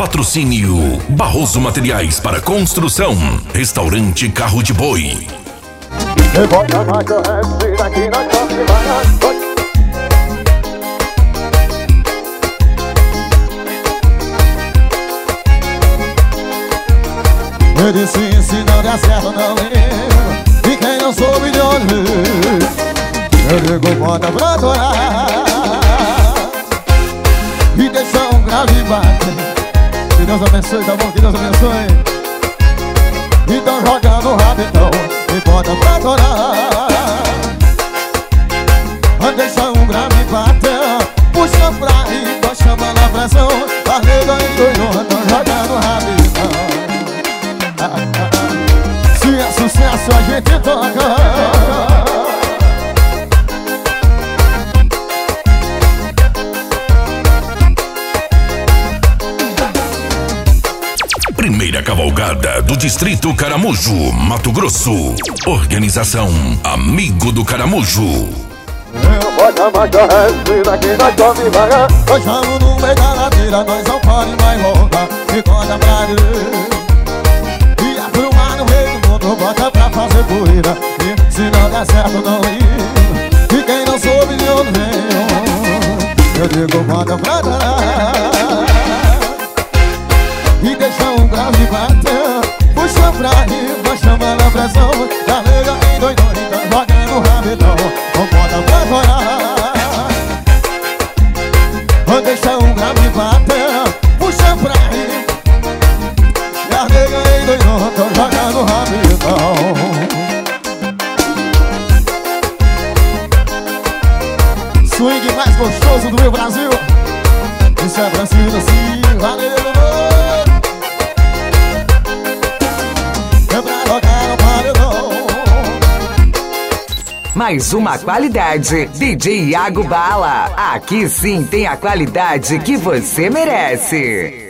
Patrocínio Barroso Materiais para Construção. Restaurante Carro de Boi. Eu disse, se não der certo não ligo, e quem não soube de onde eu ligo, bota pra torar e deixa um grave bater. Que Deus abençoe, tá bom? Que Deus abençoe. Então joga no rabetão e bota pra torar. Deixa um grave bater, puxa pra riba, chama na pressão. A nega endoidou, então joga no rabetão. Se é sucesso a gente toca. Primeira cavalgada do Distrito Caramujo, Mato Grosso. Organização Amigo do Caramujo. Bota mais que respira que nós come vagar. Nós vamos no meio da ladeira, nós não pode mais voltar. E conta pra Deus. Bota pra fazer poeira, e se não der certo não ir. E quem não soube de onde veio, eu digo bota pra dar e deixa um grave bater. Puxa pra riba, chama na pressão. Da nega endoidou, então joga no rabetão. Bota pra torar, deixa um grave bater. Puxa pra riba, da nega endoidou, então joga no rabetão. Swing mais gostoso do meu Brasil. Isso é Brasil assim, valeu. É pra jogar no paredão. Mais uma qualidade, DJ Iago Bala. Aqui sim tem a qualidade que você merece.